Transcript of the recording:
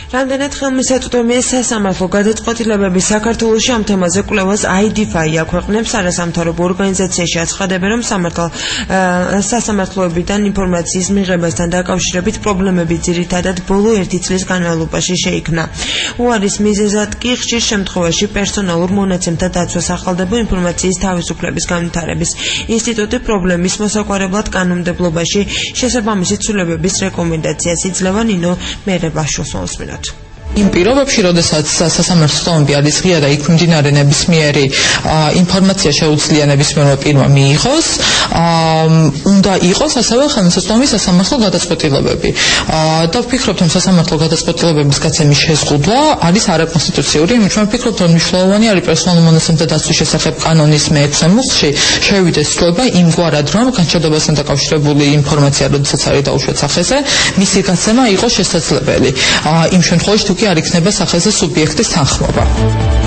რამდენად ხელმისაწვდომია სასამართლო გადაწყვეტილებები საქართველოში ამ თემაზე კვლევას IDFI აქვეყნებს არასამთავრობო ორგანიზაციაში აცხადებენ, რომ სასამართლოებიდან ინფორმაციის მიღებასთან დაკავშირებით პრობლემები ძირითადად ბოლო 1 წლის განმავლობაში შეიქმნა. უარის მიზეზად კი ხშირ შემთხვევაში პერსონალურ მონაცემთა დაცვას ახალდება ინფორმაციის თავისუფლების განვითარების ინსტიტუტი პრობლემის მოსაგვარებლად კანონმდებლობაში შესაბამისი ცვლილებების რეკომენდაციას იძლევა. ნინო მერებაშოს მოსმინოთ. იმ პირობებში, როდესაც სასამართლოები არის ღია და იქ მიმდინარე ნებისმიერი ინფორმაცია შეუძლია ნებისმიერმა პირმა მიიღოს, უნდა იყოს ასევე ხელმისაწვდომი სასამართლო გადაწყვეტილებები. და ვფიქრობთ, რომ სასამართლო გადაწყვეტილებების გაცემის შეზღუდვა არის არაკონსტიტუციური, იმით რომ ვფიქრობთ, რომ მნიშვნელოვანი არის პერსონალურ მონაცემთა დაცვის შესახებ კანონის მე-6 მუხლში შევიდეს ცვლილება იმგვარად, რომ განხილვასთან დაკავშირებული ინფორმაცია, როდესაც არის დაუშვათ სახეზე, მისი გაცემა იყოს შესაძლებელი. იმ შემთხვევაში თუ კი არ იქნება სახეზე სუბიექტის თანხმობა.